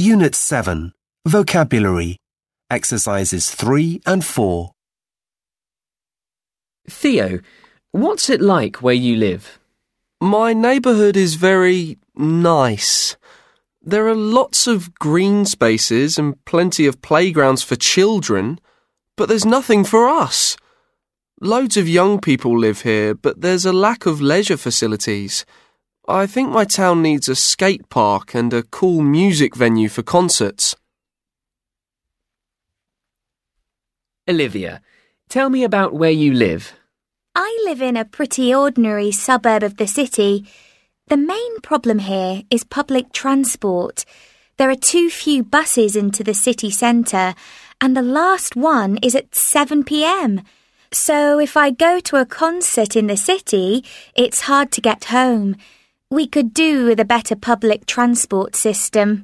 Unit 7, Vocabulary, Exercises 3 and 4. Theo, what's it like where you live? My neighbourhood is very nice. There are lots of green spaces and plenty of playgrounds for children, but there's nothing for us. Loads of young people live here, but there's a lack of leisure facilities. I think my town needs a skate park and a cool music venue for concerts. Olivia, tell me about where you live. I live in a pretty ordinary suburb of the city. The main problem here is public transport. There are too few buses into the city centre, and the last one is at 7 p.m. So if I go to a concert in the city, it's hard to get home. We could do with a better public transport system.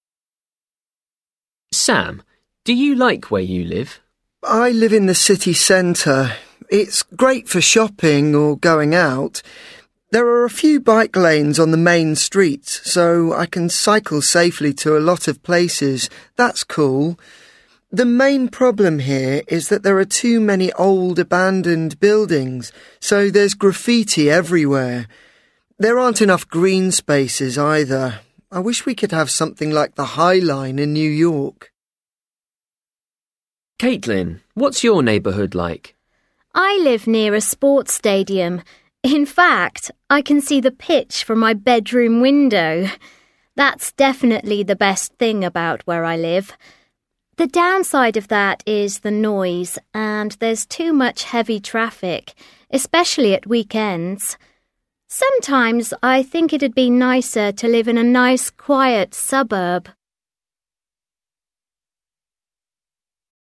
Sam, do you like where you live? I live in the city centre. It's great for shopping or going out. There are a few bike lanes on the main streets, so I can cycle safely to a lot of places. That's cool. The main problem here is that there are too many old abandoned buildings, so there's graffiti everywhere. There aren't enough green spaces either. I wish we could have something like the High Line in New York. Caitlin, what's your neighbourhood like? I live near a sports stadium. In fact, I can see the pitch from my bedroom window. That's definitely the best thing about where I live. The downside of that is the noise, and there's too much heavy traffic, especially at weekends. Sometimes I think it'd be nicer to live in a nice, quiet suburb.